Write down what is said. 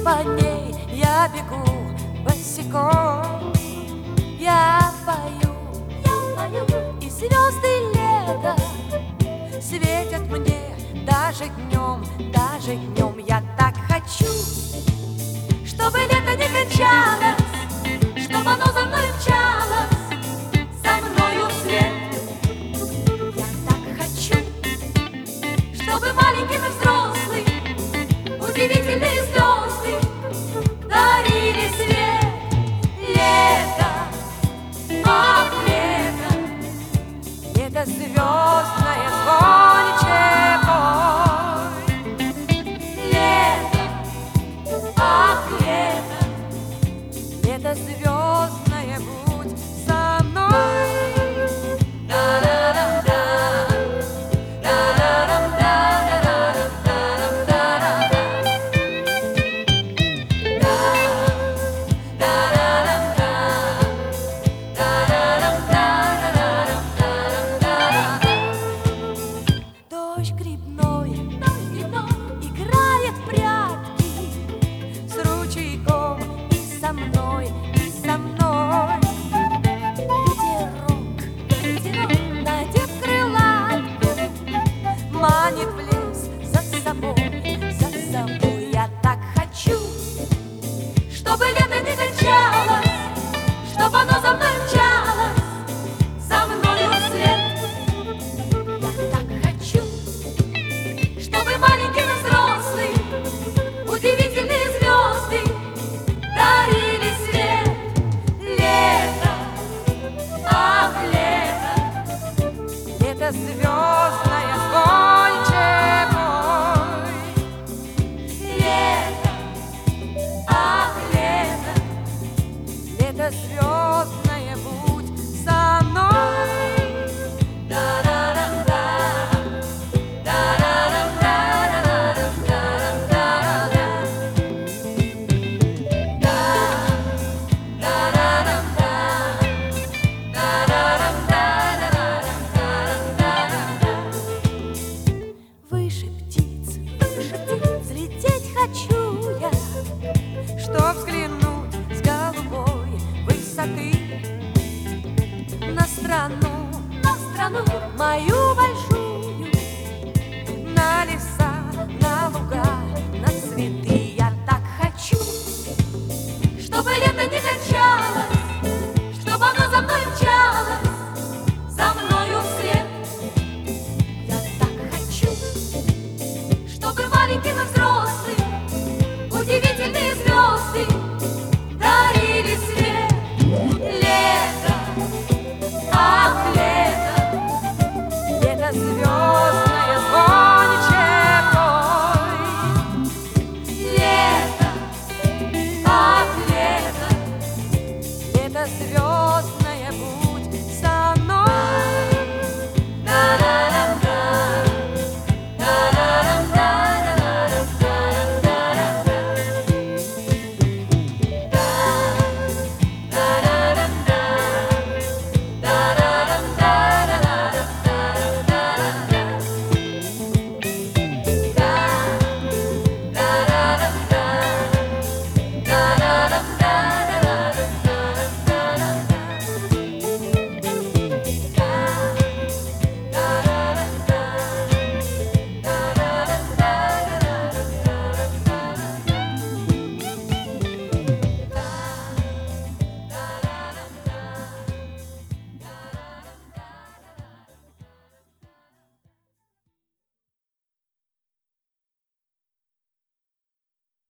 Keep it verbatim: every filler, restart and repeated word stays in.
по ней я бегу босиком. Я пою, я пою, и звезды лета светят мне даже днем, даже днем. Я так хочу, чтобы лето не кончалось, чтобы оно за мной мчалось, за мною вслед. Я так хочу, чтобы маленьким и взрослым удивительные звезды дарили свет. Лето, ах, лето, лето звездное, звонче пой. Лето, ах, лето, лето звездное, будь со мной. Дождь грибной, дождь грибной играет в прятки с ручейком и со мной, и со мной. Ветерок, ветерок, надев крылатку, манит в лес за собой, за собой. Я так хочу, чтобы лето не кончалось, чтобы оно за мной мчалось, за мною вслед. Я так хочу, чтобы маленьким и взрослым удивительные звезды дарили свет. Лето, ах, лето, лето звездное, звонче пой. Лето, ах, лето, лето звездное.